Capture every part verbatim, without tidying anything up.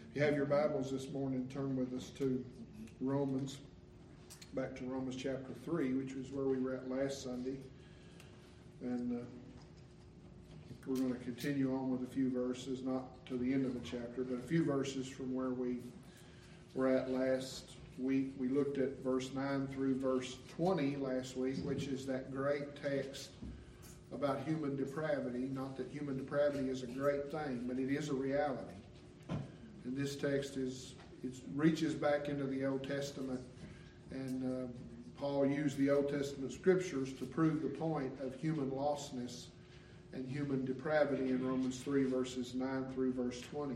If you have your Bibles this morning, turn with us to Romans, back to Romans chapter three, which was where we were at last Sunday. And uh, we're going to continue on with a few verses, not to the end of the chapter, but a few verses from where we were at last week. We looked at verse nine through verse twenty last week, which is that great text about human depravity. Not that human depravity is a great thing, but it is a reality. And this text is it reaches back into the Old Testament, and uh, Paul used the Old Testament scriptures to prove the point of human lostness and human depravity in Romans three, verses nine through verse twenty.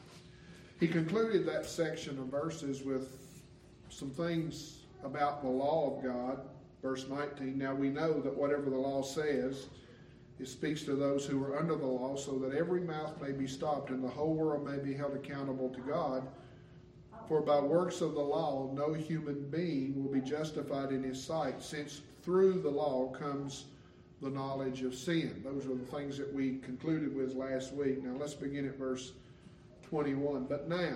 He concluded that section of verses with some things about the law of God. Verse nineteen, now we know that whatever the law says, it speaks to those who are under the law, so that every mouth may be stopped and the whole world may be held accountable to God. For by works of the law, no human being will be justified in his sight, since through the law comes the knowledge of sin. Those are the things that we concluded with last week. Now let's begin at verse twenty-one. But now,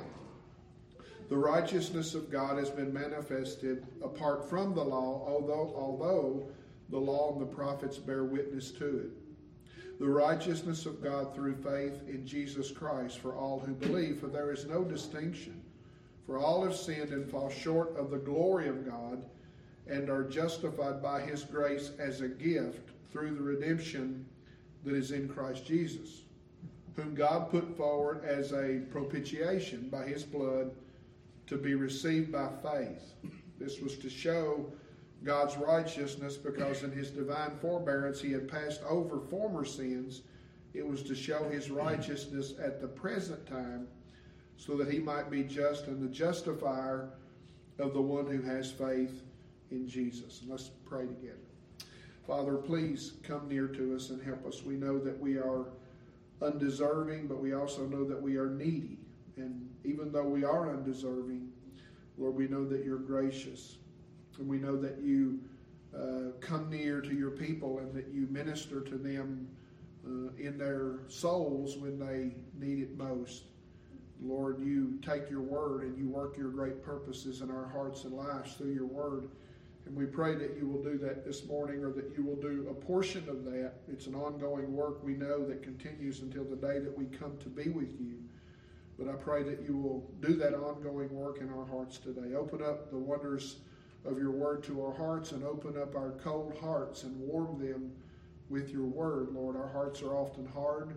the righteousness of God has been manifested apart from the law, although, although the law and the prophets bear witness to it. The righteousness of God through faith in Jesus Christ for all who believe, for there is no distinction. For all have sinned and fall short of the glory of God, and are justified by his grace as a gift through the redemption that is in Christ Jesus, whom God put forward as a propitiation by his blood to be received by faith. This was to show God's righteousness, because in his divine forbearance he had passed over former sins. It was to show his righteousness at the present time, so that he might be just and the justifier of the one who has faith in Jesus. And let's pray together. Father, please come near to us and help us. We know that we are undeserving, but we also know that we are needy. And even though we are undeserving, Lord, we know that you're gracious. And we know that you uh, come near to your people and that you minister to them uh, in their souls when they need it most. Lord, you take your word and you work your great purposes in our hearts and lives through your word. And we pray that you will do that this morning, or that you will do a portion of that. It's an ongoing work, we know, that continues until the day that we come to be with you. But I pray that you will do that ongoing work in our hearts today. Open up the wonders of your word to our hearts, and open up our cold hearts and warm them with your word. Lord, our hearts are often hard.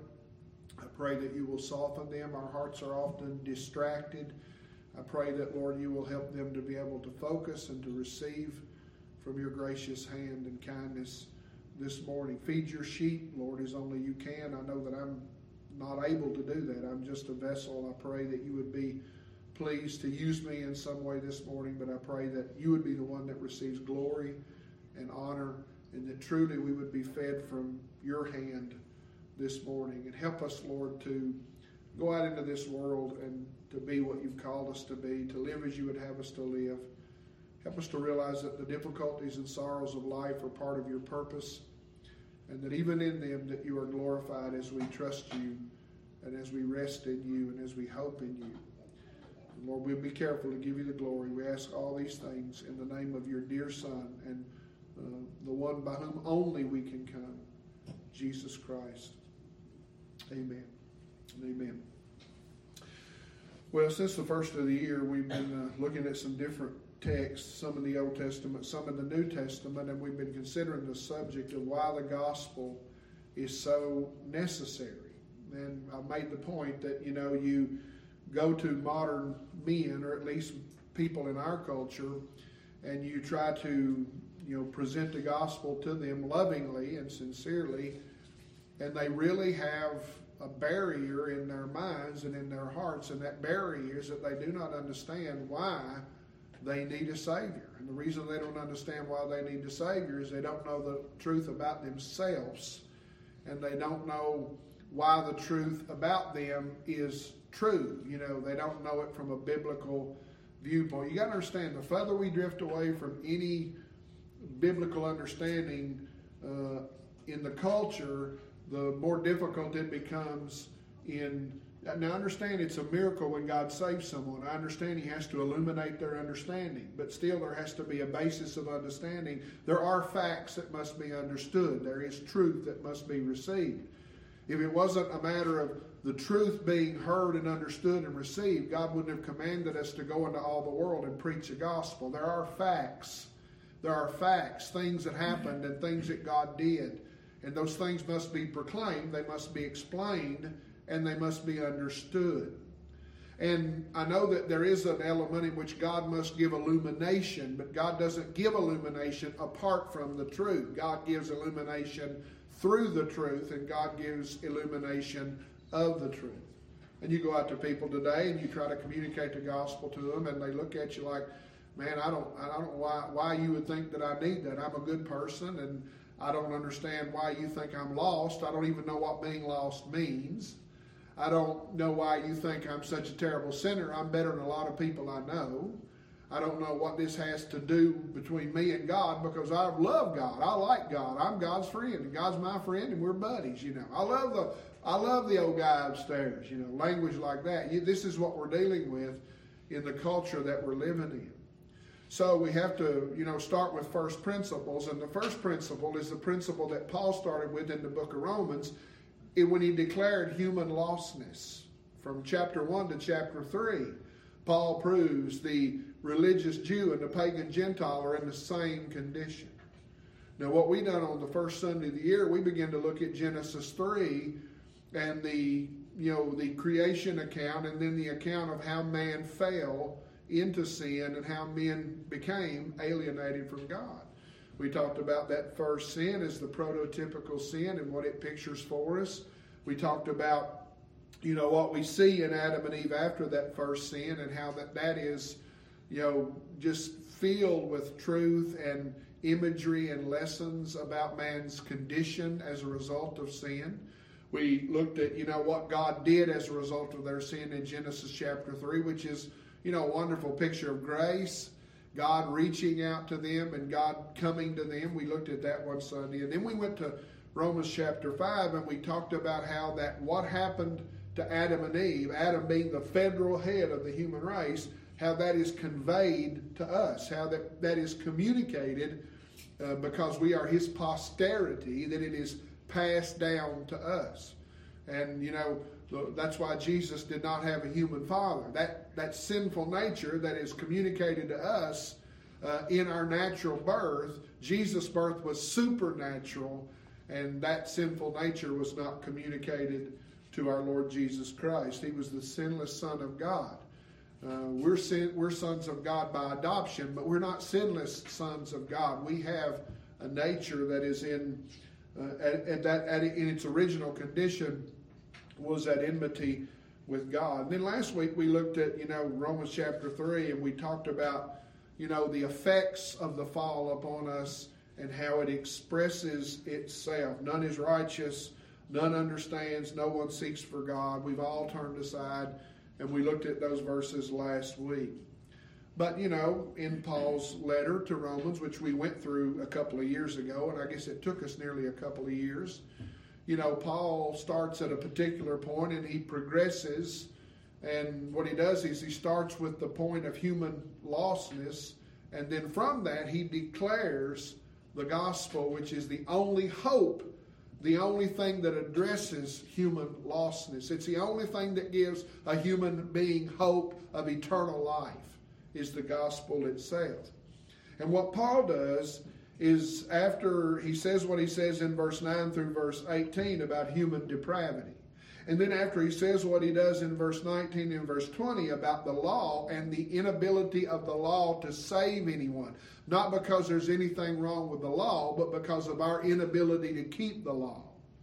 I pray that you will soften them. Our hearts are often distracted. I pray that, Lord, you will help them to be able to focus and to receive from your gracious hand and kindness this morning. Feed your sheep, Lord, as only you can. I know that I'm not able to do that. I'm just a vessel. I pray that you would be pleased to use me in some way this morning, but I pray that you would be the one that receives glory and honor, and that truly we would be fed from your hand this morning. And help us, Lord, to go out into this world and to be what you've called us to be, to live as you would have us to live. Help us to realize that the difficulties and sorrows of life are part of your purpose, and that even in them that you are glorified as we trust you and as we rest in you and as we hope in you. And Lord, we'll be careful to give you the glory. We ask all these things in the name of your dear Son, and uh, the one by whom only we can come, Jesus Christ. Amen. Amen. Well, since the first of the year, we've been uh, looking at some different texts, some in the Old Testament, some in the New Testament, and we've been considering the subject of why the gospel is so necessary. And I made the point that, you know, you go to modern men, or at least people in our culture, and you try to, you know, present the gospel to them lovingly and sincerely, and they really have a barrier in their minds and in their hearts, and that barrier is that they do not understand why they need a Savior. And the reason they don't understand why they need a Savior is they don't know the truth about themselves, and they don't know why the truth about them is true. You know, they don't know it from a biblical viewpoint. You got to understand, the further we drift away from any biblical understanding uh, in the culture, the more difficult it becomes in Now, understand it's a miracle when God saves someone. I understand He has to illuminate their understanding, but still there has to be a basis of understanding. There are facts that must be understood. There is truth that must be received. If it wasn't a matter of the truth being heard and understood and received, God wouldn't have commanded us to go into all the world and preach the gospel. There are facts. There are facts, things that happened and things that God did. And those things must be proclaimed, they must be explained, and they must be understood. And I know that there is an element in which God must give illumination, but God doesn't give illumination apart from the truth. God gives illumination through the truth, and God gives illumination of the truth. And you go out to people today and you try to communicate the gospel to them, and they look at you like, man, I don't, I don't know why, why you would think that I need that. I'm a good person, and I don't understand why you think I'm lost. I don't even know what being lost means. I don't know why you think I'm such a terrible sinner. I'm better than a lot of people I know. I don't know what this has to do between me and God, because I love God. I like God. I'm God's friend, and God's my friend, and we're buddies, you know. I love the I love the old guy upstairs, you know, language like that. You, this is what we're dealing with in the culture that we're living in. So we have to, you know, start with first principles, and the first principle is the principle that Paul started with in the book of Romans, it, when he declared human lostness. From chapter one to chapter three, Paul proves the religious Jew and the pagan Gentile are in the same condition. Now, what we done on the first Sunday of the year, we began to look at Genesis three and the, you know, the creation account, and then the account of how man fell into sin and how men became alienated from God. We talked about that first sin as the prototypical sin and what it pictures for us. We talked about, you know, what we see in Adam and Eve after that first sin, and how that that is, you know, just filled with truth and imagery and lessons about man's condition as a result of sin. We looked at, you know, what God did as a result of their sin in Genesis chapter three, which is, you know, a wonderful picture of grace, God reaching out to them and God coming to them. We looked at that one Sunday. And then we went to Romans chapter five, and we talked about how that what happened to Adam and Eve, Adam being the federal head of the human race, how that is conveyed to us, how that, that is communicated uh, because we are his posterity, that it is passed down to us. And, you know, that's why Jesus did not have a human father. That, that sinful nature that is communicated to us uh, in our natural birth, Jesus' birth was supernatural, and that sinful nature was not communicated to our Lord Jesus Christ. He was the sinless Son of God. Uh, we're, sin, we're sons of God by adoption, but we're not sinless sons of God. We have a nature that is in, uh, at, at that, at, in its original condition, was at enmity with God. And then last week we looked at, you know, Romans chapter three, and we talked about, you know, the effects of the fall upon us and how it expresses itself. None is righteous, none understands, no one seeks for God. We've all turned aside, and we looked at those verses last week. But, you know, in Paul's letter to Romans, which we went through a couple of years ago, and I guess it took us nearly a couple of years, you know, Paul starts at a particular point and he progresses, and what he does is he starts with the point of human lostness, and then from that he declares the gospel, which is the only hope, the only thing that addresses human lostness. It's the only thing that gives a human being hope of eternal life, is the gospel itself. And what Paul does is, after he says what he says in verse nine through verse eighteen about human depravity, and then after he says what he does in verse nineteen and verse twenty about the law and the inability of the law to save anyone, not because there's anything wrong with the law, but because of our inability to keep the law.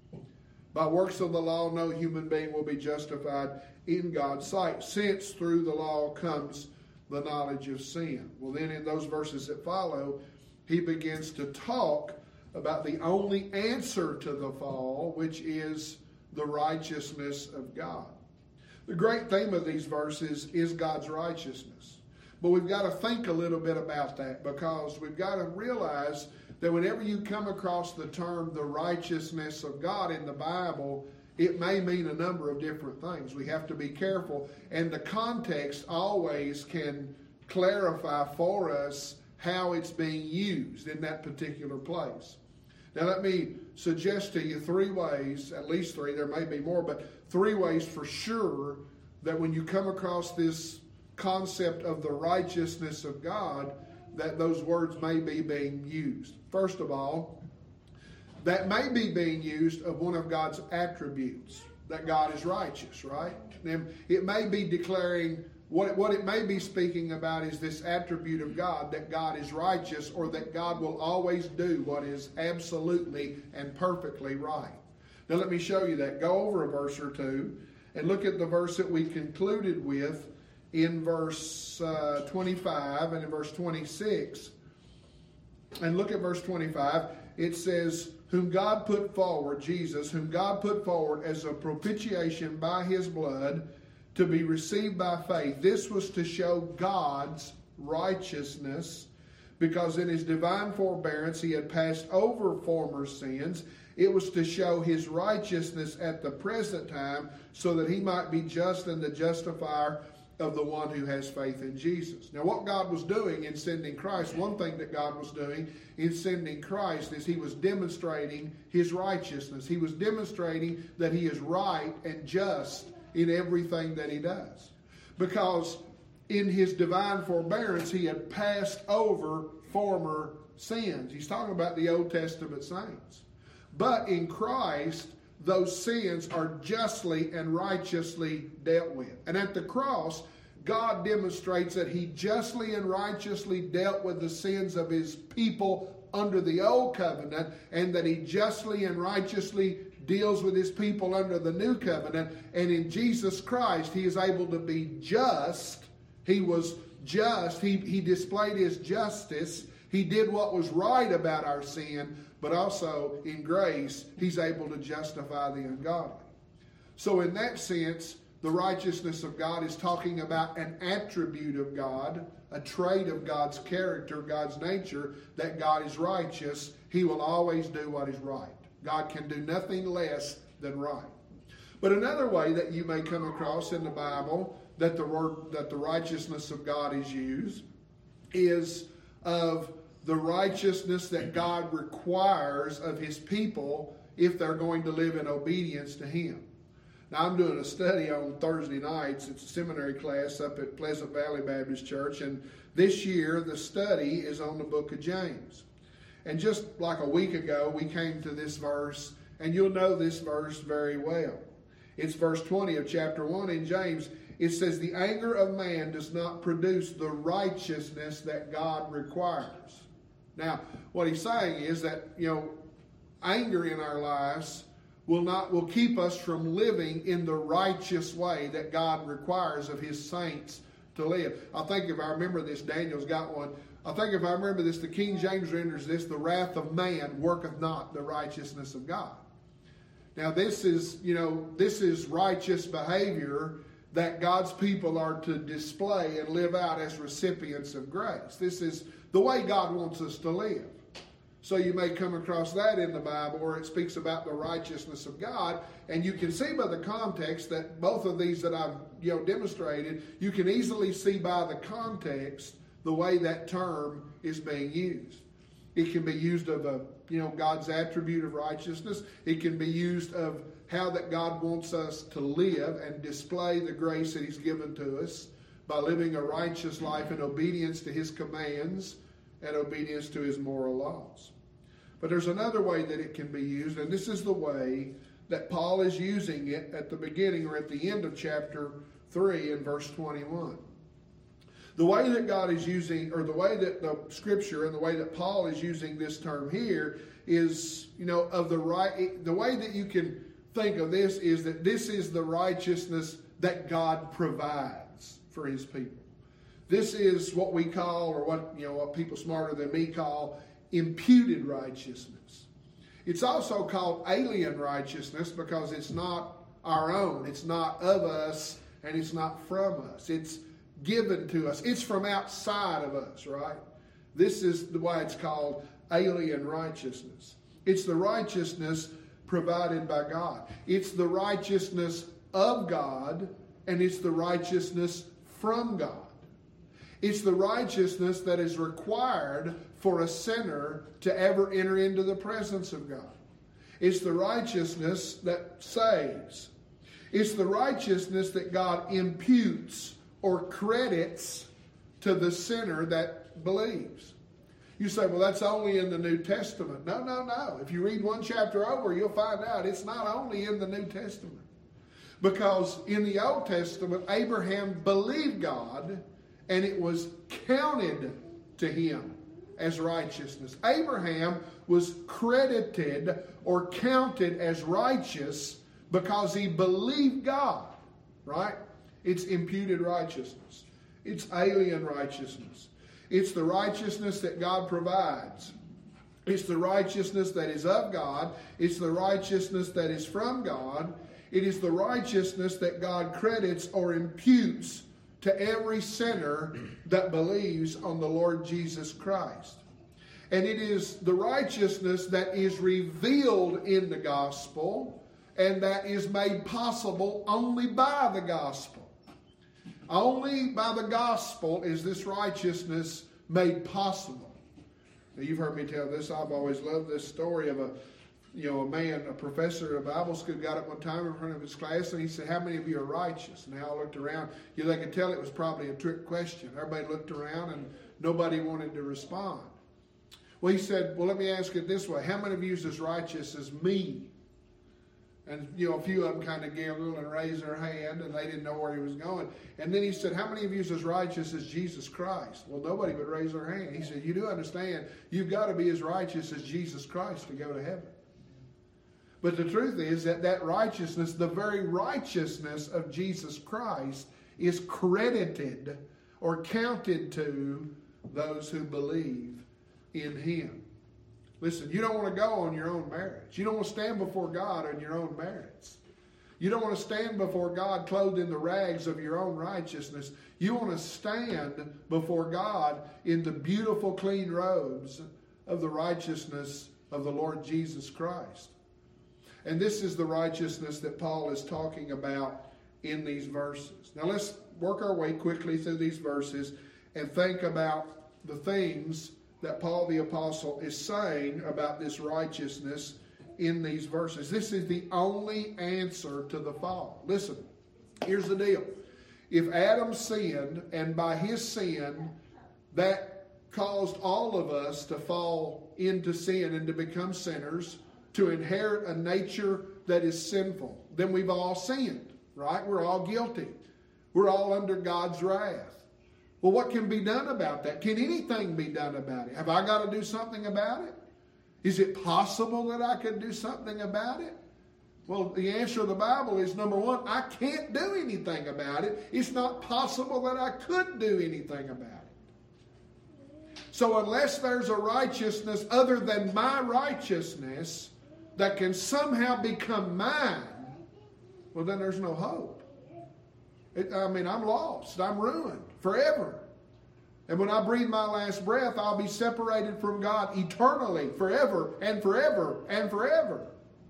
By works of the law, no human being will be justified in God's sight, since through the law comes the knowledge of sin. Well, then in those verses that follow, he begins to talk about the only answer to the fall, which is the righteousness of God. The great theme of these verses is God's righteousness. But we've got to think a little bit about that, because we've got to realize that whenever you come across the term the righteousness of God in the Bible, it may mean a number of different things. We have to be careful, and the context always can clarify for us how it's being used in that particular place. Now let me suggest to you three ways, at least three, there may be more, but three ways for sure that when you come across this concept of the righteousness of God, that those words may be being used. First of all, that may be being used of one of God's attributes, that God is righteous, right? And it may be declaring, what, what it may be speaking about is this attribute of God, that God is righteous, or that God will always do what is absolutely and perfectly right. Now let me show you that. Go over a verse or two and look at the verse that we concluded with in verse uh, twenty-five and in verse twenty-six. And look at verse twenty-five. It says, whom God put forward, Jesus, whom God put forward as a propitiation by his blood to be received by faith. This was to show God's righteousness, because in his divine forbearance he had passed over former sins. It was to show his righteousness at the present time, so that he might be just and the justifier of the one who has faith in Jesus. Now what God was doing in sending Christ, one thing that God was doing in sending Christ is he was demonstrating his righteousness. He was demonstrating that he is right and just in everything that he does. Because in his divine forbearance he had passed over former sins. He's talking about the Old Testament saints. But in Christ, those sins are justly and righteously dealt with. And at the cross, God demonstrates that he justly and righteously dealt with the sins of his people under the old covenant, and that he justly and righteously deals with his people under the new covenant. And in Jesus Christ, he is able to be just. He was just. He, he displayed his justice. He did what was right about our sin, but also in grace, he's able to justify the ungodly. So in that sense, the righteousness of God is talking about an attribute of God, a trait of God's character, God's nature, that God is righteous. He will always do what is right. God can do nothing less than right. But another way that you may come across in the Bible that the word, that the righteousness of God is used is of the righteousness that God requires of his people if they're going to live in obedience to him. Now, I'm doing a study on Thursday nights. It's a seminary class up at Pleasant Valley Baptist Church, and this year the study is on the book of James. And just like a week ago, we came to this verse, and you'll know this verse very well. It's verse twenty of chapter one in James. It says, the anger of man does not produce the righteousness that God requires. Now, what he's saying is that, you know, anger in our lives will not will keep us from living in the righteous way that God requires of his saints to live. I think if I remember this, Daniel's got one. I think if I remember this, the King James renders this, the wrath of man worketh not the righteousness of God. Now this is, you know, this is righteous behavior that God's people are to display and live out as recipients of grace. This is the way God wants us to live. So you may come across that in the Bible where it speaks about the righteousness of God, and you can see by the context that both of these that I've you know demonstrated, you can easily see by the context the way that term is being used. It can be used of a you know God's attribute of righteousness. It can be used of how that God wants us to live and display the grace that he's given to us by living a righteous life in obedience to his commands and obedience to his moral laws. But there's another way that it can be used, and this is the way that Paul is using it at the beginning or at the end of chapter three in verse twenty-one. The way that God is using, or the way that the Scripture and the way that Paul is using this term here is, you know, of the right, the way that you can think of this is that this is the righteousness that God provides for his people. This is what we call, or what, you know, what people smarter than me call imputed righteousness. It's also called alien righteousness because it's not our own. It's not of us and it's not from us. It's given to us. It's from outside of us, right? This is the why it's called alien righteousness. It's the righteousness provided by God. It's the righteousness of God, and it's the righteousness from God. It's the righteousness that is required for a sinner to ever enter into the presence of God. It's the righteousness that saves. It's the righteousness that God imputes or credits to the sinner that believes. You say, well, that's only in the New Testament. No, no, no. If you read one chapter over, you'll find out it's not only in the New Testament. Because in the Old Testament, Abraham believed God, and it was counted to him as righteousness. Abraham was credited or counted as righteous because he believed God, right? It's imputed righteousness. It's alien righteousness. It's the righteousness that God provides. It's the righteousness that is of God. It's the righteousness that is from God. It is the righteousness that God credits or imputes to every sinner that believes on the Lord Jesus Christ. And it is the righteousness that is revealed in the gospel and that is made possible only by the gospel. Only by the gospel is this righteousness made possible. Now, you've heard me tell this. I've always loved this story of a You know, a man, a professor at a Bible school got up one time in front of his class and he said, how many of you are righteous? And they all looked around. You know, they could tell it was probably a trick question. Everybody looked around and nobody wanted to respond. Well, he said, well, let me ask it this way. How many of you is as righteous as me? And, you know, a few of them kind of giggled and raised their hand and they didn't know where he was going. And then he said, how many of you is as righteous as Jesus Christ? Well, nobody would raise their hand. He said, you do understand, you've got to be as righteous as Jesus Christ to go to heaven. But the truth is that that righteousness, the very righteousness of Jesus Christ, is credited or counted to those who believe in Him. Listen, you don't want to go on your own merits. You don't want to stand before God on your own merits. You don't want to stand before God clothed in the rags of your own righteousness. You want to stand before God in the beautiful, clean robes of the righteousness of the Lord Jesus Christ. And this is the righteousness that Paul is talking about in these verses. Now let's work our way quickly through these verses and think about the things that Paul the Apostle is saying about this righteousness in these verses. This is the only answer to the fall. Listen, here's the deal. If Adam sinned, and by his sin, that caused all of us to fall into sin and to become sinners, to inherit a nature that is sinful, then we've all sinned, right? We're all guilty. We're all under God's wrath. Well, what can be done about that? Can anything be done about it? Have I got to do something about it? Is it possible that I could do something about it? Well, the answer of the Bible is, number one, I can't do anything about it. It's not possible that I could do anything about it. So unless there's a righteousness other than my righteousness that can somehow become mine, well, then there's no hope. It, I mean, I'm lost. I'm ruined forever. And when I breathe my last breath, I'll be separated from God eternally, forever and forever and forever.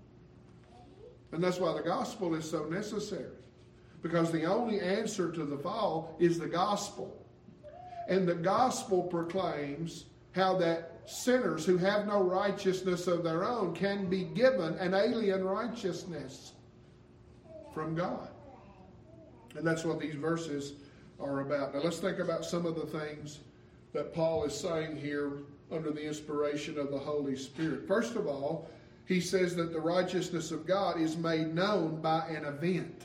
And that's why the gospel is so necessary. Because the only answer to the fall is the gospel. And the gospel proclaims how that sinners who have no righteousness of their own can be given an alien righteousness from God. And that's what these verses are about. Now let's think about some of the things that Paul is saying here under the inspiration of the Holy Spirit. First of all, he says that the righteousness of God is made known by an event.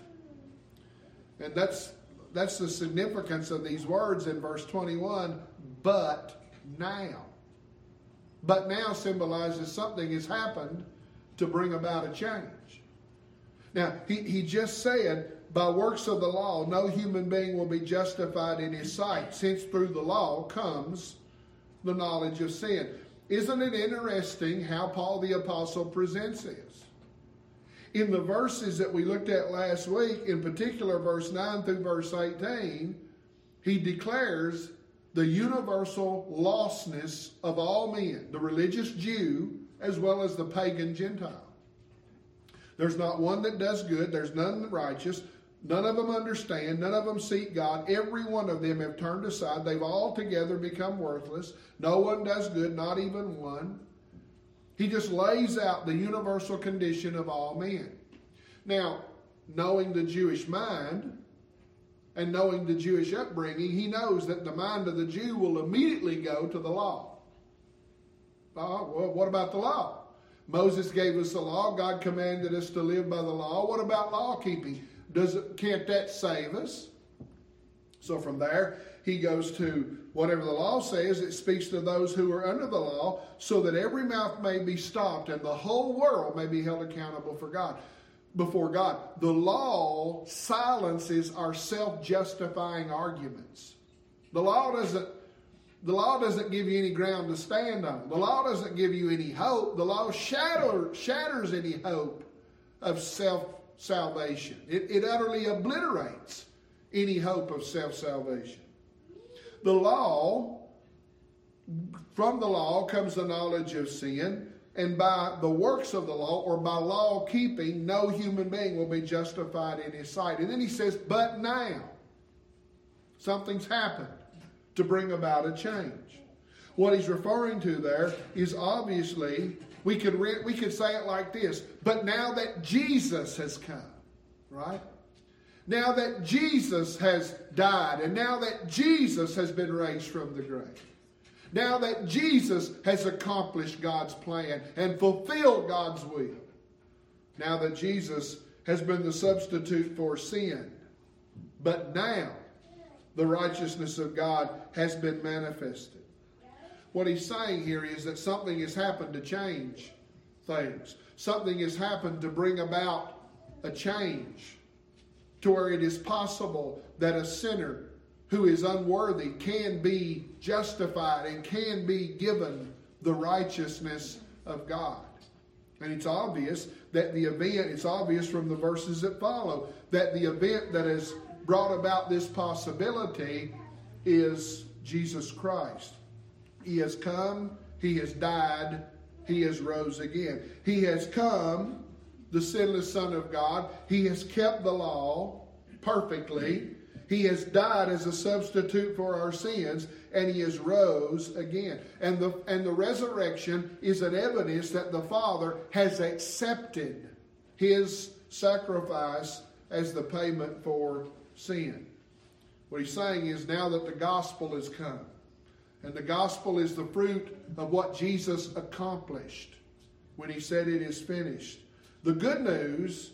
And that's that's the significance of these words in verse twenty-one, but now. But now symbolizes something has happened to bring about a change. Now, he, he just said, by works of the law, no human being will be justified in his sight, since through the law comes the knowledge of sin. Isn't it interesting how Paul the Apostle presents this? In the verses that we looked at last week, in particular verse nine through verse eighteen, he declares the universal lostness of all men, the religious Jew as well as the pagan Gentile. There's not one that does good. There's none righteous. None of them understand. None of them seek God. Every one of them have turned aside. They've all together become worthless. No one does good, not even one. He just lays out the universal condition of all men. Now, knowing the Jewish mind and knowing the Jewish upbringing, he knows that the mind of the Jew will immediately go to the law. Oh, well, what about the law? Moses gave us the law. God commanded us to live by the law. What about law keeping? Does it, can't that save us? So from there, he goes to whatever the law says. It speaks to those who are under the law, so that every mouth may be stopped and the whole world may be held accountable for God, before God. The law silences our self-justifying arguments. The law doesn't The law doesn't give you any ground to stand on. The law doesn't give you any hope. The law shatter, shatters any hope of self-salvation. It, it utterly obliterates any hope of self-salvation. The law, from the law comes the knowledge of sin, and by the works of the law, or by law keeping, no human being will be justified in his sight. And then he says, but now, something's happened to bring about a change. What he's referring to there is obviously, we could re- we could say it like this, but now that Jesus has come, right? Now that Jesus has died, and now that Jesus has been raised from the grave, now that Jesus has accomplished God's plan and fulfilled God's will, now that Jesus has been the substitute for sin, but now the righteousness of God has been manifested. What he's saying here is that something has happened to change things. Something has happened to bring about a change to where it is possible that a sinner who is unworthy can be justified and can be given the righteousness of God. And it's obvious that the event, it's obvious from the verses that follow, that the event that has brought about this possibility is Jesus Christ. He has come, he has died, he has rose again. He has come, the sinless Son of God. He has kept the law perfectly. He has died as a substitute for our sins, and he has rose again. And the, and the resurrection is an evidence that the Father has accepted his sacrifice as the payment for sin. What he's saying is, now that the gospel has come, and the gospel is the fruit of what Jesus accomplished when he said it is finished. The good news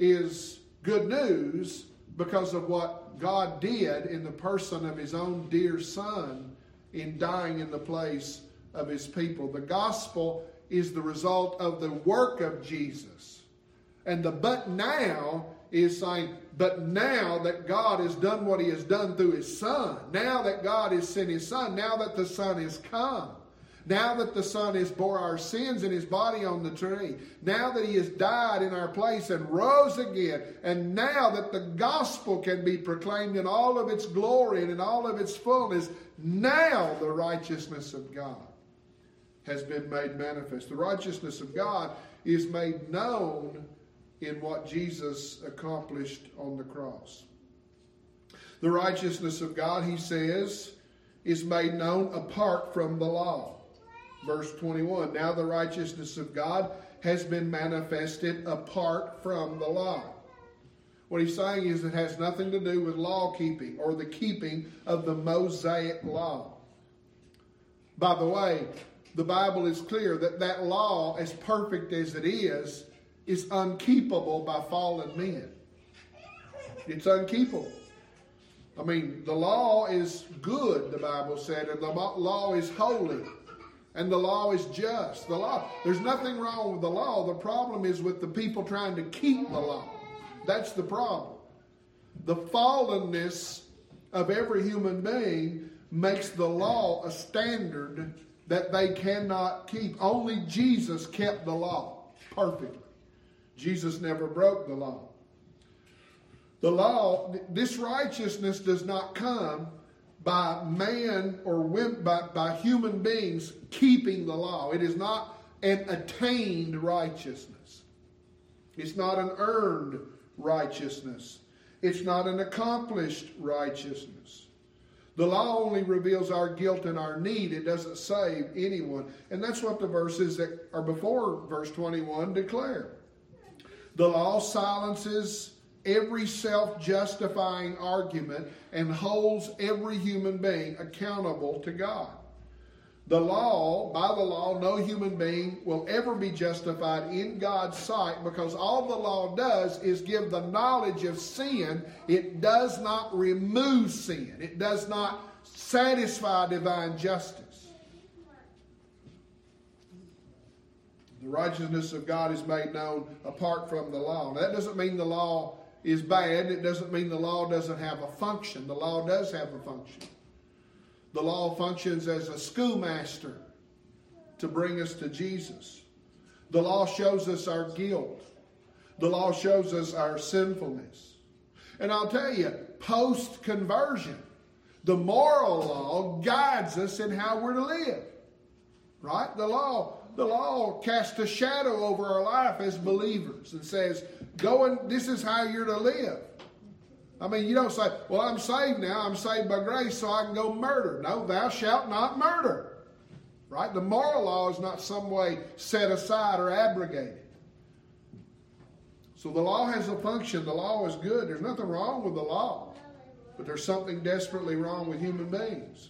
is good news because of what God did in the person of his own dear Son in dying in the place of his people. The gospel is the result of the work of Jesus. And the but now is saying, but now that God has done what he has done through his Son, now that God has sent his Son, now that the Son has come, now that the Son has bore our sins in his body on the tree, now that he has died in our place and rose again, and now that the gospel can be proclaimed in all of its glory and in all of its fullness, now the righteousness of God has been made manifest. The righteousness of God is made known in what Jesus accomplished on the cross. The righteousness of God, he says, is made known apart from the law. Verse twenty-one, now the righteousness of God has been manifested apart from the law. What he's saying is it has nothing to do with law keeping or the keeping of the Mosaic law. By the way, the Bible is clear that that law, as perfect as it is, is unkeepable by fallen men. It's unkeepable. I mean, the law is good, the Bible said, and the law is holy, and the law is just. The law, there's nothing wrong with the law. The problem is with the people trying to keep the law. That's the problem. The fallenness of every human being makes the law a standard that they cannot keep. Only Jesus kept the law perfectly. Jesus never broke the law. The law, this righteousness does not come by man or women, by, by human beings keeping the law. It is not an attained righteousness. It's not an earned righteousness. It's not an accomplished righteousness. The law only reveals our guilt and our need. It doesn't save anyone. And that's what the verses that are before verse twenty-one declare. The law silences every self-justifying argument and holds every human being accountable to God. The law, by the law, no human being will ever be justified in God's sight, because all the law does is give the knowledge of sin. It does not remove sin. It does not satisfy divine justice. The righteousness of God is made known apart from the law. Now, that doesn't mean the law is bad. It doesn't mean the law doesn't have a function. The law does have a function. The law functions as a schoolmaster to bring us to Jesus. The law shows us our guilt. The law shows us our sinfulness. And I'll tell you, post-conversion, the moral law guides us in how we're to live. Right? The law, the law casts a shadow over our life as believers and says, go and this is how you're to live. I mean, you don't say, well, I'm saved now. I'm saved by grace, so I can go murder. No, thou shalt not murder. Right? The moral law is not some way set aside or abrogated. So the law has a function. The law is good. There's nothing wrong with the law. But there's something desperately wrong with human beings.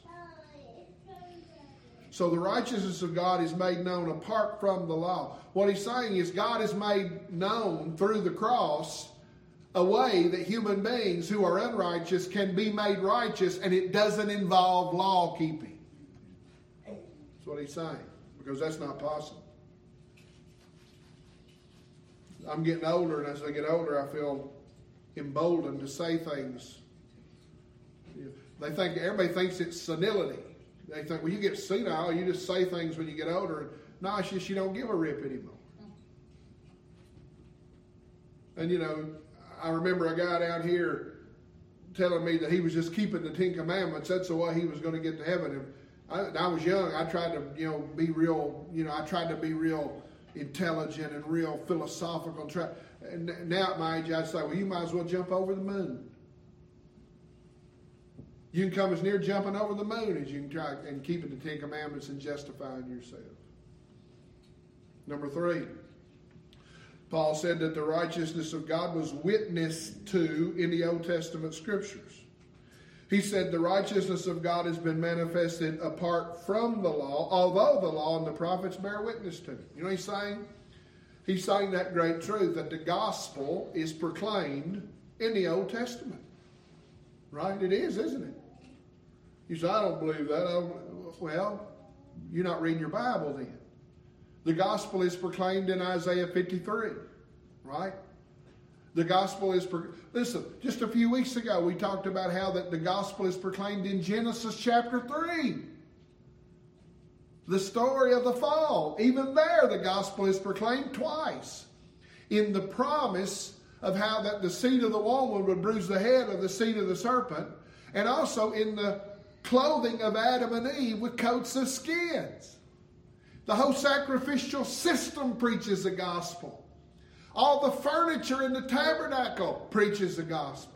So the righteousness of God is made known apart from the law. What he's saying is God is made known through the cross a way that human beings who are unrighteous can be made righteous, and it doesn't involve law keeping. That's what he's saying, because that's not possible. I'm getting older, and as I get older, I feel emboldened to say things. They think, everybody thinks it's senility. They think, well, you get senile, you just say things when you get older. No, it's just you don't give a rip anymore. And you know, I remember a guy down here telling me that he was just keeping the Ten Commandments. That's the way he was going to get to heaven. And I, I was young. I tried to, you know, be real, you know, I tried to be real intelligent and real philosophical. Try, and now at my age, I'd say, well, you might as well jump over the moon. You can come as near jumping over the moon as you can try and keeping the Ten Commandments and justifying yourself. Number three. Paul said that the righteousness of God was witnessed to in the Old Testament scriptures. He said the righteousness of God has been manifested apart from the law, although the law and the prophets bear witness to it. You know what he's saying? He's saying that great truth, that the gospel is proclaimed in the Old Testament. Right? It is, isn't it? You say, I don't believe that. I don't. Well, you're not reading your Bible then. The gospel is proclaimed in Isaiah fifty-three, right? The gospel is, pro- listen, just a few weeks ago we talked about how that the gospel is proclaimed in Genesis chapter three. The story of the fall. Even there the gospel is proclaimed twice. In the promise of how that the seed of the woman would bruise the head of the seed of the serpent, and also in the clothing of Adam and Eve with coats of skins. The whole sacrificial system preaches the gospel. All the furniture in the tabernacle preaches the gospel.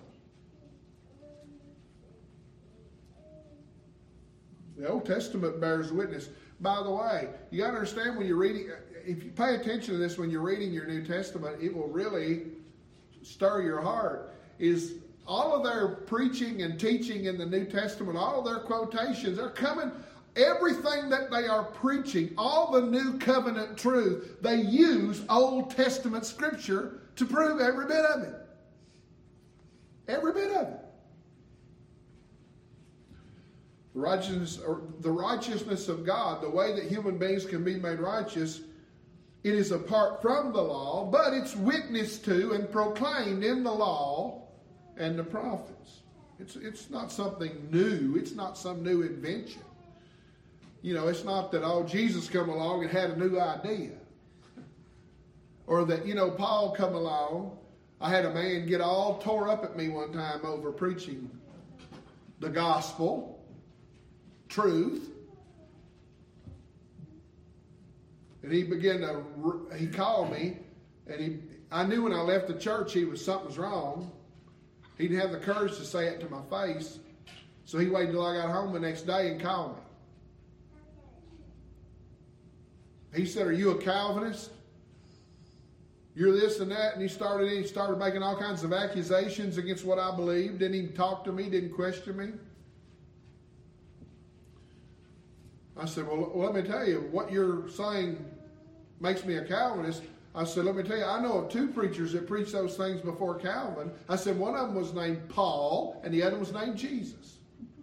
The Old Testament bears witness. By the way, you got to understand when you're reading, if you pay attention to this when you're reading your New Testament, it will really stir your heart. Is all of their preaching and teaching in the New Testament, all of their quotations, they're coming. Everything that they are preaching, all the new covenant truth, they use Old Testament scripture to prove every bit of it. Every bit of it. The righteousness, or the righteousness of God, the way that human beings can be made righteous, it is apart from the law, but it's witnessed to and proclaimed in the law and the prophets. It's, it's not something new. It's not some new invention. You know, it's not that, oh, Jesus come along and had a new idea. Or that, you know, Paul come along. I had a man get all tore up at me one time over preaching the gospel, truth. And he began to, he called me, and he, I knew when I left the church he was something's wrong. He didn't have the courage to say it to my face. So he waited until I got home the next day and called me. He said, "Are you a Calvinist? You're this and that." And he started he started making all kinds of accusations against what I believed. Didn't even talk to me, didn't question me. I said, well, let me tell you, what you're saying makes me a Calvinist. I said, let me tell you, I know of two preachers that preached those things before Calvin. I said, one of them was named Paul, and the other was named Jesus.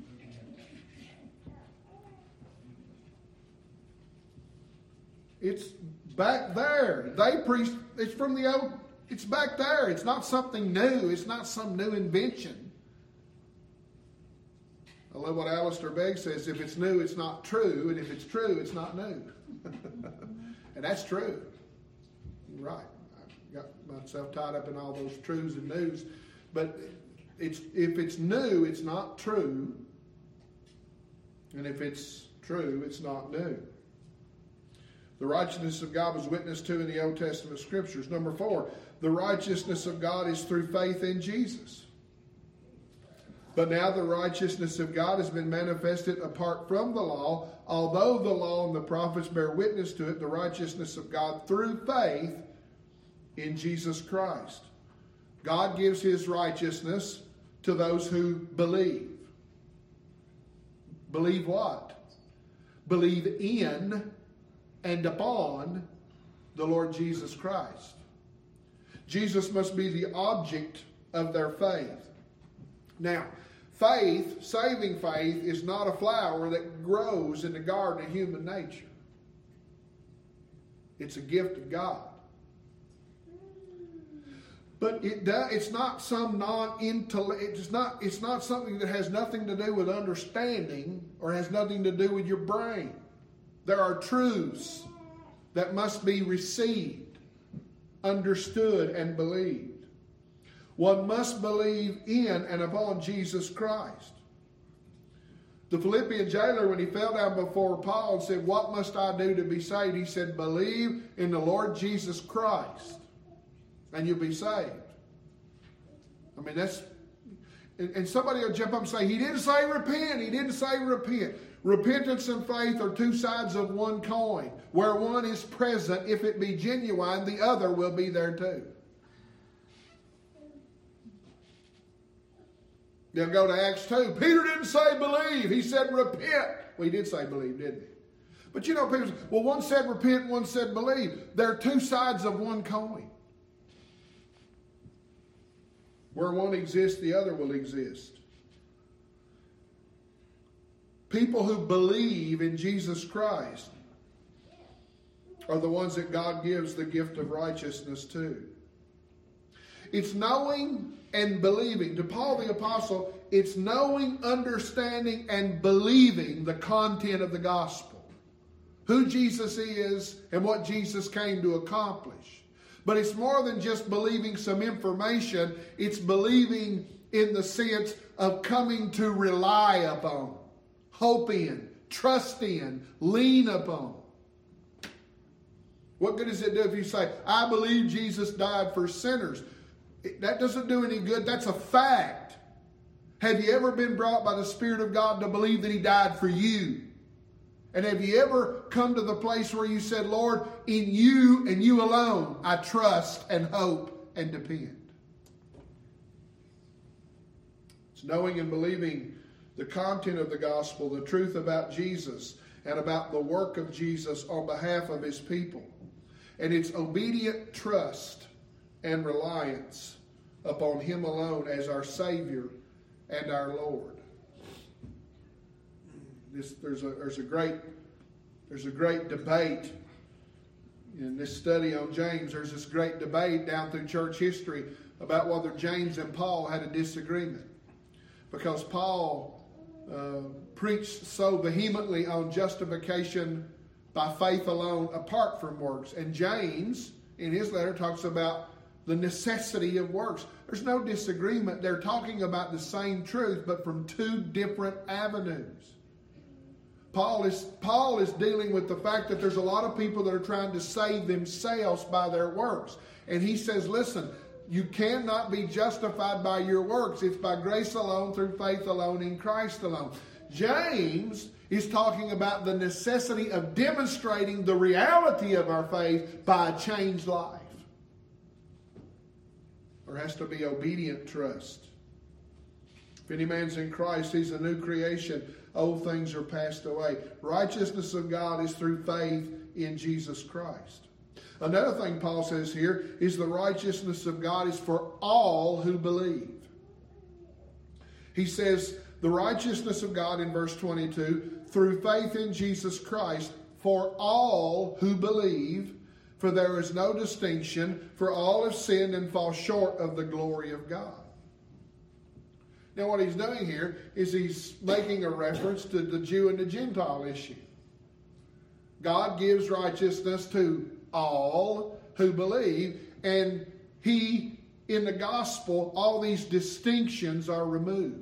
It's back there. They preached, it's from the old, it's back there. It's not something new. It's not some new invention. I love what Alistair Begg says, if it's new, it's not true, and if it's true, it's not new. And that's true. You're right. I got myself tied up in all those truths and news. But it's if it's new, it's not true. And if it's true, it's not new. The righteousness of God was witnessed to in the Old Testament Scriptures. Number four, the righteousness of God is through faith in Jesus. But now the righteousness of God has been manifested apart from the law. Although the law and the prophets bear witness to it, the righteousness of God through faith in Jesus Christ. God gives his righteousness to those who believe. Believe what? Believe in and upon the Lord Jesus Christ. Jesus must be the object of their faith. Now, faith, saving faith, is not a flower that grows in the garden of human nature. It's a gift of God. But it does, it's not some non-intellect, it's not, it's not something that has nothing to do with understanding or has nothing to do with your brain. There are truths that must be received, understood, and believed. One must believe in and upon Jesus Christ. The Philippian jailer, when he fell down before Paul and said, "What must I do to be saved?" he said, "Believe in the Lord Jesus Christ, and you'll be saved." I mean, that's... And, and somebody will jump up and say, he didn't say repent. He didn't say repent. Repentance and faith are two sides of one coin. Where one is present, if it be genuine, the other will be there too. They'll go to Acts two. Peter didn't say believe. He said repent. Well, he did say believe, didn't he? But you know, people say, well, one said repent, one said believe. They're two sides of one coin. Where one exists, the other will exist. People who believe in Jesus Christ are the ones that God gives the gift of righteousness to. It's knowing and believing. To Paul the Apostle, it's knowing, understanding, and believing the content of the gospel. Who Jesus is and what Jesus came to accomplish. But it's more than just believing some information. It's believing in the sense of coming to rely upon, hope in, trust in, lean upon. What good does it do if you say, I believe Jesus died for sinners? That doesn't do any good. That's a fact. Have you ever been brought by the Spirit of God to believe that He died for you? And have you ever come to the place where you said, Lord, in you and you alone, I trust and hope and depend? It's knowing and believing the content of the gospel, the truth about Jesus and about the work of Jesus on behalf of His people. And it's obedient trust and reliance upon Him alone as our Savior and our Lord. This, there's a there's a great there's a great debate in this study on James. There's this great debate down through church history about whether James and Paul had a disagreement, because Paul uh, preached so vehemently on justification by faith alone, apart from works, and James in his letter talks about the necessity of works. There's no disagreement. They're talking about the same truth, but from two different avenues. Paul is, Paul is dealing with the fact that there's a lot of people that are trying to save themselves by their works. And he says, listen, you cannot be justified by your works. It's by grace alone, through faith alone, in Christ alone. James is talking about the necessity of demonstrating the reality of our faith by a changed life. There has to be obedient trust. If any man's in Christ, he's a new creation. Old things are passed away. Righteousness of God is through faith in Jesus Christ. Another thing Paul says here is the righteousness of God is for all who believe. He says the righteousness of God in verse twenty-two, through faith in Jesus Christ, for all who believe, for there is no distinction, for all have sinned and fall short of the glory of God. Now what he's doing here is he's making a reference to the Jew and the Gentile issue. God gives righteousness to all who believe, and he, in the gospel, all these distinctions are removed.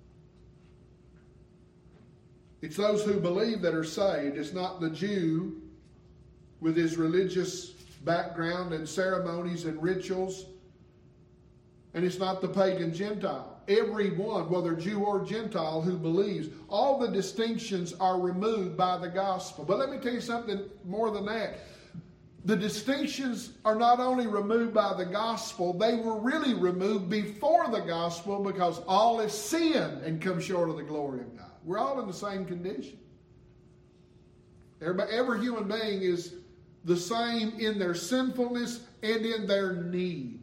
It's those who believe that are saved. It's not the Jew with his religious background and ceremonies and rituals. And it's not the pagan Gentile. Everyone, whether Jew or Gentile, who believes, all the distinctions are removed by the gospel. But let me tell you something more than that. The distinctions are not only removed by the gospel, they were really removed before the gospel, because all have sinned and come short of the glory of God. We're all in the same condition. Everybody, every human being is the same in their sinfulness and in their need.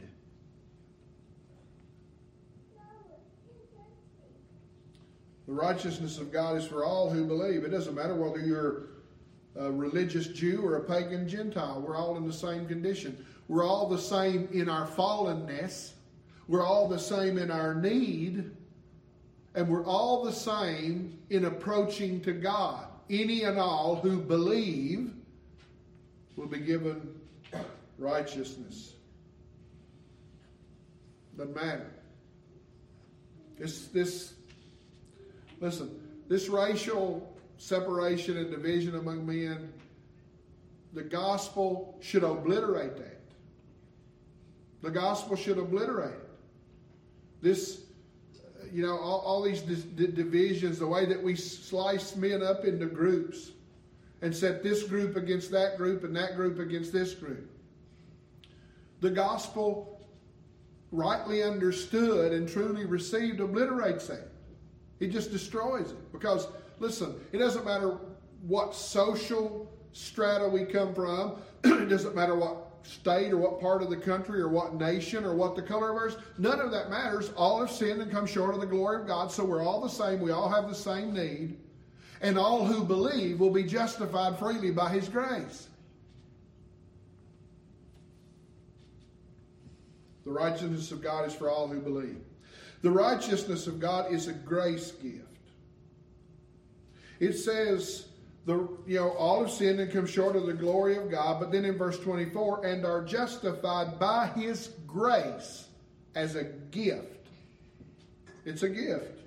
The righteousness of God is for all who believe. It doesn't matter whether you're a religious Jew or a pagan Gentile. We're all in the same condition. We're all the same in our fallenness. We're all the same in our need. And we're all the same in approaching to God. Any and all who believe will be given righteousness. Doesn't matter. This, this, listen, this racial separation and division among men, the gospel should obliterate that. The gospel should obliterate it. This, you know, all, all these d- divisions, the way that we slice men up into groups and set this group against that group and that group against this group. The gospel, rightly understood and truly received, obliterates that. It just destroys it. Because, listen, it doesn't matter what social strata we come from. It doesn't matter what state or what part of the country or what nation or what the color of ours. None of that matters. All have sinned and come short of the glory of God. So we're all the same. We all have the same need. And all who believe will be justified freely by His grace. The righteousness of God is for all who believe. The righteousness of God is a grace gift. It says, the you know, all have sinned and come short of the glory of God. But then in verse twenty-four, and are justified by His grace as a gift. It's a gift.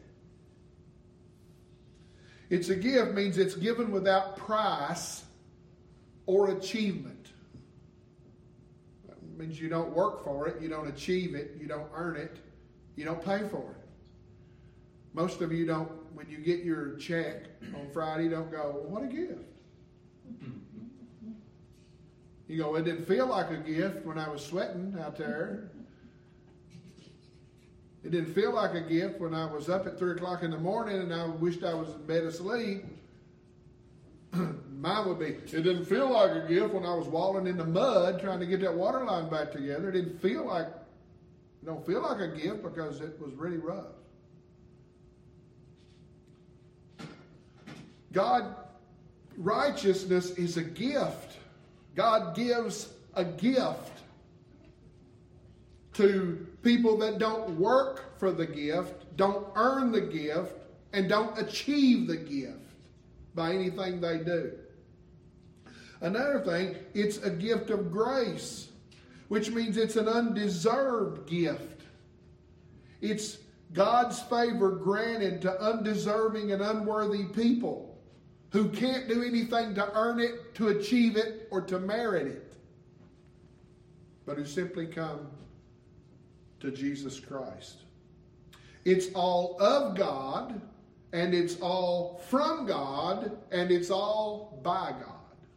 It's a gift means it's given without price or achievement. That means you don't work for it, you don't achieve it, you don't earn it, you don't pay for it. Most of you don't, when you get your check on Friday, don't go, well, what a gift. You go, it didn't feel like a gift when I was sweating out there. It didn't feel like a gift when I was up at three o'clock in the morning and I wished I was in bed asleep. Mine would be, it didn't feel like a gift when I was wallowing in the mud trying to get that water line back together. It didn't feel like, it don't feel like a gift because it was really rough. God, righteousness is a gift. God gives a gift to people that don't work for the gift, don't earn the gift, and don't achieve the gift by anything they do. Another thing, it's a gift of grace, which means it's an undeserved gift. It's God's favor granted to undeserving and unworthy people who can't do anything to earn it, to achieve it, or to merit it. but who simply come to Jesus Christ. It's all of God, and it's all from God, and it's all by God.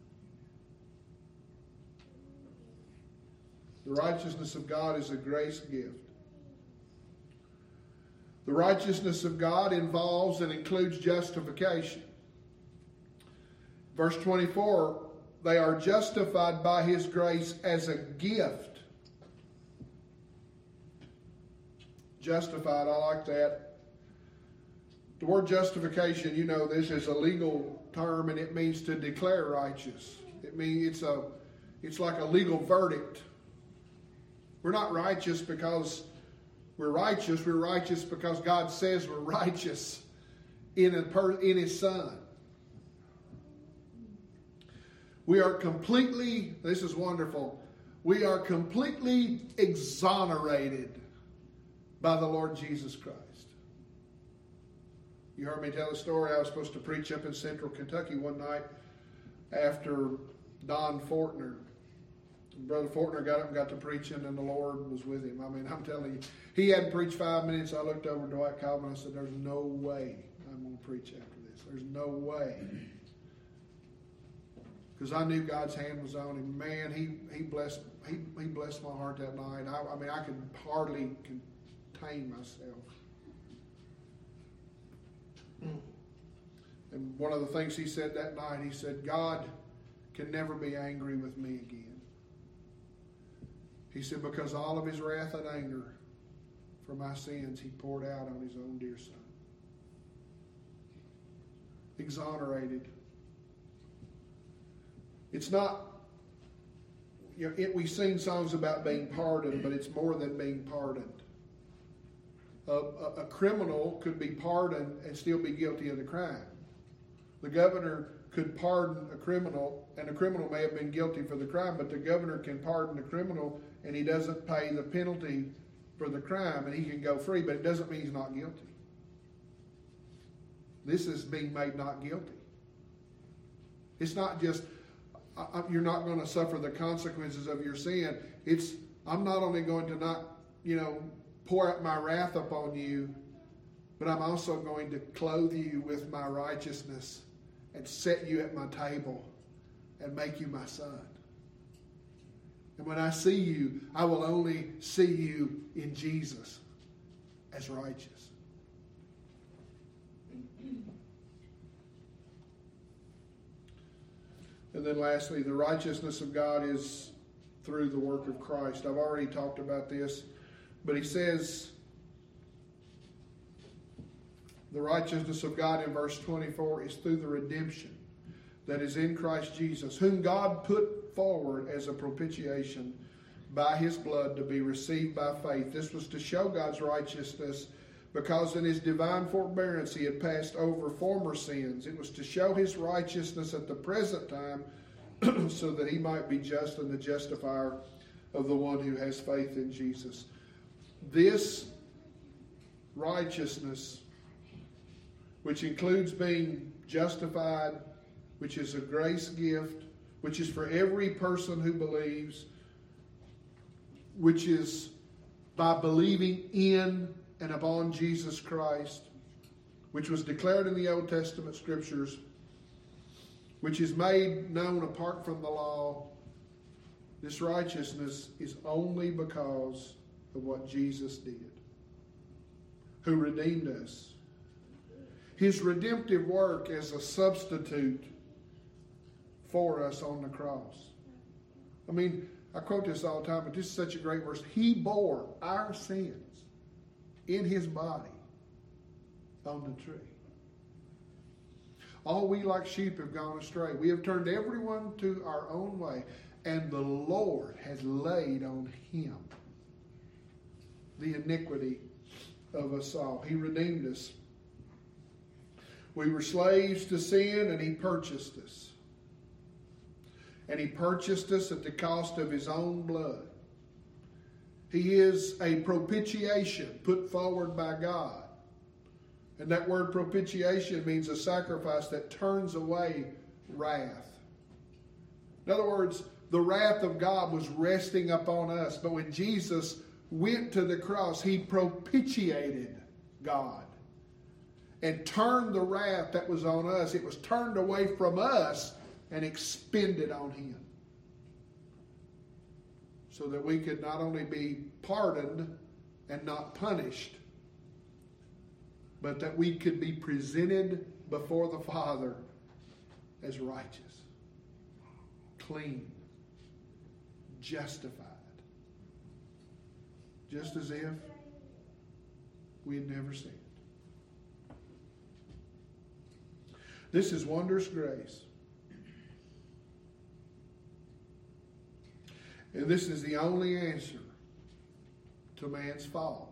The righteousness of God is a grace gift. The righteousness of God involves and includes justification. Verse twenty-four, they are justified by His grace as a gift. Justified, I like that. The word justification, you know, this is a legal term, and it means to declare righteous. It means it's a, it's like a legal verdict. We're not righteous because we're righteous. We're righteous because God says we're righteous in, a per, in His Son. We are completely, this is wonderful, we are completely exonerated by the Lord Jesus Christ. You heard me tell a story. I was supposed to preach up in Central Kentucky one night after Don Fortner. Brother Fortner got up and got to preaching, and the Lord was with him. I mean, I'm telling you, he hadn't preached five minutes. I looked over at Dwight Calvin and I said, there's no way I'm going to preach after this. There's no way. Because I knew God's hand was on him. Man, he he blessed he, he blessed my heart that night. I, I mean, I could hardly contain myself. And one of the things he said that night, he said, God can never be angry with me again. He said, because all of His wrath and anger for my sins He poured out on His own dear Son. Exonerated. It's not, you know, it, we sing songs about being pardoned, but it's more than being pardoned. A, a, a criminal could be pardoned and still be guilty of the crime. The governor could pardon a criminal, and a criminal may have been guilty for the crime, but the governor can pardon a criminal and he doesn't pay the penalty for the crime, and he can go free, but it doesn't mean he's not guilty. This is being made not guilty. It's not just, I, you're not going to suffer the consequences of your sin. It's, I'm not only going to not, you know, pour out my wrath upon you, but I'm also going to clothe you with my righteousness and set you at my table and make you my son. And when I see you, I will only see you in Jesus as righteous. And then lastly, the righteousness of God is through the work of Christ. I've already talked about this, but he says the righteousness of God in verse twenty-four is through the redemption that is in Christ Jesus, whom God put forward as a propitiation by His blood to be received by faith. This was to show God's righteousness because in His divine forbearance He had passed over former sins. It was to show His righteousness at the present time so that He might be just and the justifier of the one who has faith in Jesus. This righteousness, which includes being justified, which is a grace gift, which is for every person who believes, which is by believing in and upon Jesus Christ, which was declared in the Old Testament Scriptures, which is made known apart from the law. This righteousness is only because of what Jesus did, who redeemed us. His redemptive work as a substitute for us on the cross. I mean, I quote this all the time, but this is such a great verse. He bore our sins in His body on the tree. All we like sheep have gone astray. We have turned everyone to our own way, and the Lord has laid on Him the iniquity of us all. He redeemed us. We were slaves to sin, and He purchased us. And He purchased us at the cost of His own blood. He is a propitiation put forward by God. And that word propitiation means a sacrifice that turns away wrath. In other words, the wrath of God was resting upon us. But when Jesus went to the cross, he propitiated God and turned the wrath that was on us. It was turned away from us and expended on him, so that we could not only be pardoned and not punished, but that we could be presented before the Father as righteous, clean, justified, just as if we had never sinned. This is wondrous grace. And this is the only answer to man's fall.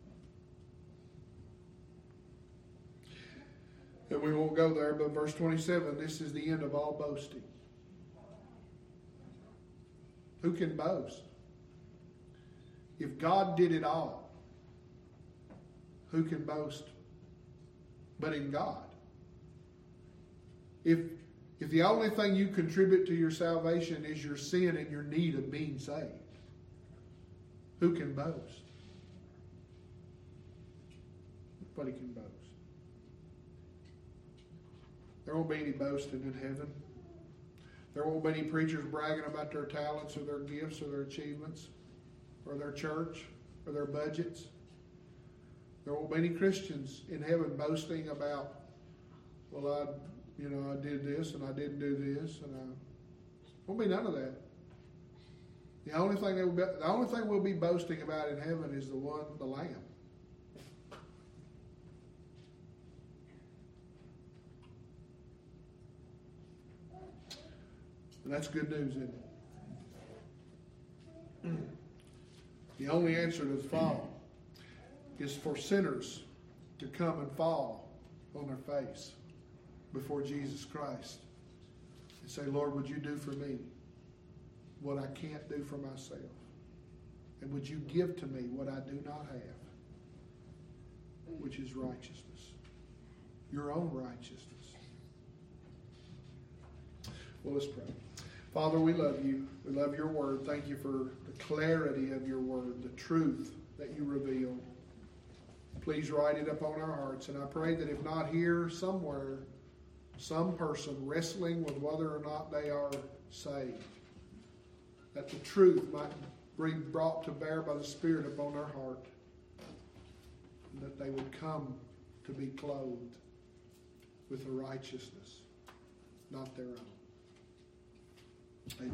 And we won't go there, but verse twenty-seven, this is the end of all boasting. Who can boast? If God did it all, who can boast but in God? If, if the only thing you contribute to your salvation is your sin and your need of being saved, who can boast? Nobody can boast. There won't be any boasting in heaven. There won't be any preachers bragging about their talents or their gifts or their achievements or their church or their budgets. There won't be any Christians in heaven boasting about, well, I, you know, I did this and I didn't do this, and I won't be none of that. The only thing that will be, the only thing we'll be boasting about in heaven is the one, the Lamb. And that's good news, isn't it? The only answer to the fall is for sinners to come and fall on their face before Jesus Christ and say, Lord, would you do for me what I can't do for myself? And would you give to me what I do not have, which is righteousness, your own righteousness? Well, let's pray. Father, we love you. We love your word. Thank you for the clarity of your word, the truth that you reveal. Please write it upon our hearts. And I pray that if not here, somewhere, some person wrestling with whether or not they are saved, that the truth might be brought to bear by the Spirit upon their heart, and that they would come to be clothed with a righteousness not their own. Amen.